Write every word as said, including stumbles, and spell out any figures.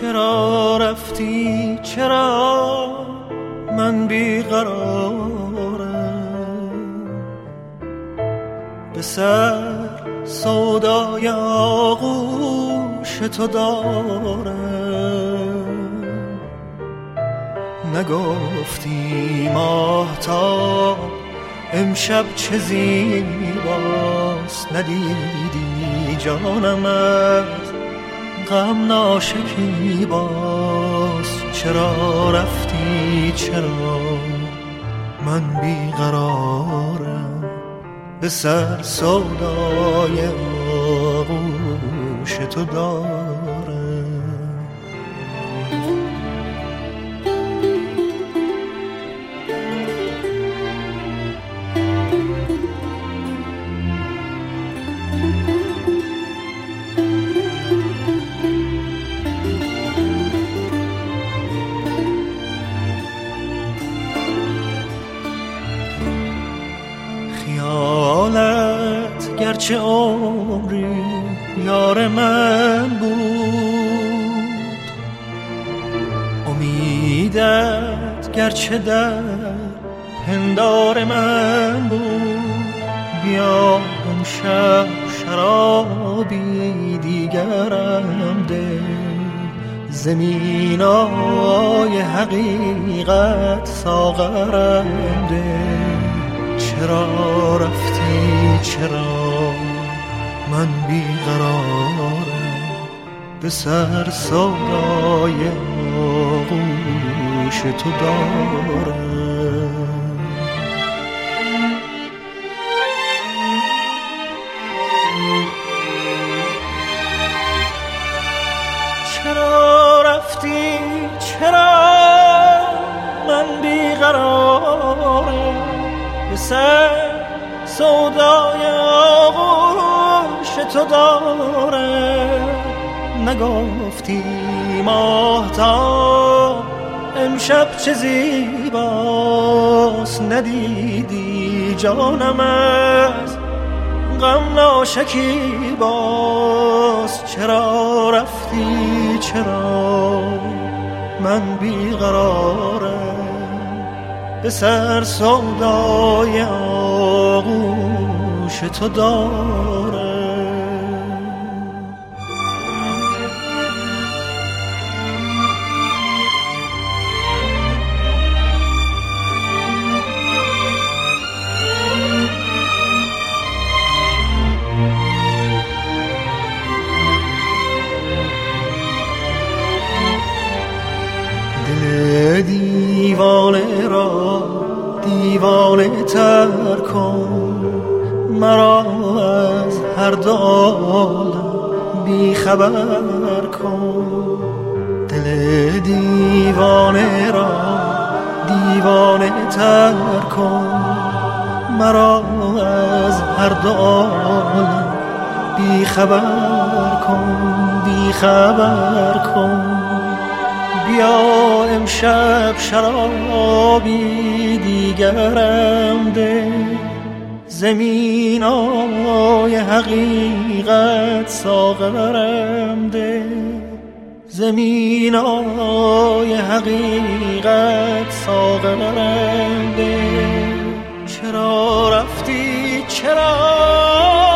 چرا رفتی چرا من بیقرارم، به سر سودای آغوش تو دارم. نگفتی ماهتاب امشب چه زیباست، ندیدی جانم از غم ناشکیباست. چرا رفتی چرا من بیقرارم، به سر سودای آغوش تو دارم. گرچه عمری یار من بود، امیدت گرچه در پندار من بود. بیا امشب شرابی دیگرم ده، زمینای حقیقت ساغرم ده. چرا رفتی چرا من بیقرارم، به سر سودای آغوش تو دارم. چرا رفتی چرا من بیقرارم، به سر سودای آغوش تو دارم. نگفتی ماهتاب امشب چه زیباست، ندیدی جانم از غم ناشکیباست. چرا رفتی چرا من بیقرارم، به سر سودای آغوش تو دارم. دل دیوانه را دیوانه تر کن، مرا از هر دو عالم بی خبر کن. دل دیوانه را دیوانه تر کن، مرا از هر دو عالم بی خبر کن، بی خبر کن. بیا امشب شرابی دیگرم ده، زمینای حقیقت ساغرم ده، زمینای حقیقت ساغرم ده. چرا رفتی چرا